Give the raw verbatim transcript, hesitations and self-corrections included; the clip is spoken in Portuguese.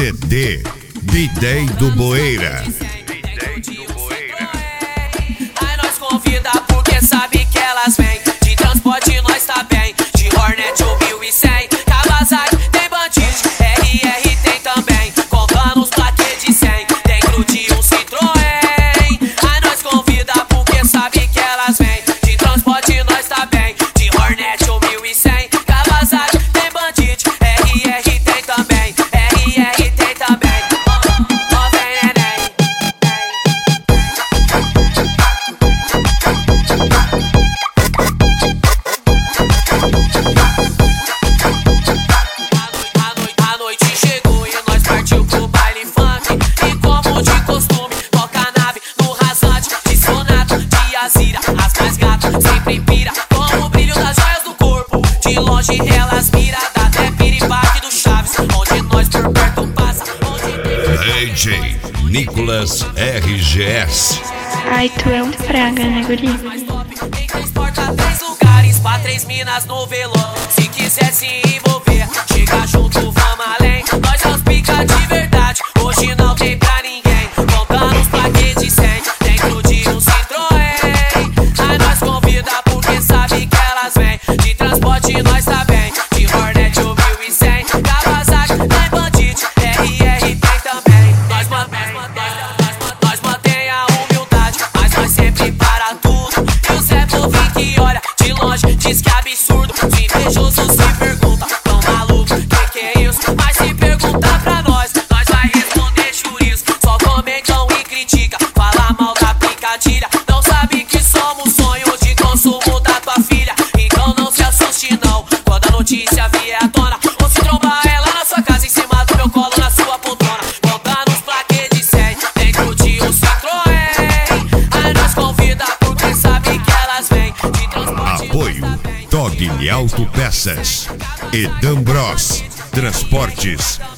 C D Bidei do Boeira. Aí nós convida porque sabe que elas vêm. De transporte nós tá bem. De Hornet ou mil e cem. Kawasaki tem Bandit, R R tem também. Comprando os plaquês de cem dentro de um Citroën. Aí nós convida porque sabe que elas vêm. De transporte nós tá bem. De Hornet ou mil e cem. Kawasaki tem Bandit, R R tem também. R R tem também. Ó vem neném. A noite chegou e nós partiu pro baile funk. E como de costume, toca a nave no rasante. De Sonata, de Azira, as mais gatas sempre pira. Com o brilho das joias do corpo, de longe elas mira. Dá até piripaque do Chaves, onde nós por perto passa. D J Nicolas R G S. Ai, tu é um praga, né, guri? Mais top, em três porta, três lugares, pra três minas no velô. Se quiser se envolver, chega junto, vamos além. Nós é os pica de verdade, hoje não tem pra ninguém. Contando os plaquês de cem, dentro de um Citroën. Aí nós convida porque sabe que elas vêm. De transporte nós tá bem, de Hornet ou mil e cem. Kawasaki tem Bandit, R R tem também. Nós mantém, nós, nós mantém a humildade, mas nós sempre para tudo. E o Zé Povinho que olha de longe diz que é absurdo. Os invejosos se perguntam, tão maluco, que que é isso? Mas se perguntar pra nós, nós vai responder chouriço. Só comentam e critica, fala mal da picadilha. Não sabe que somos sonho de consumo da tua filha. Então não se assuste não, quando a notícia vier à tona. Ou se trombar ela na sua casa, em cima do meu colo, na sua poltrona. Contando os plaquês de cem, dentro de um Citroën. Aí nós convida porque sabe que elas vêm. De transporte Apoio Togni Autopeças e Dan Bros Transportes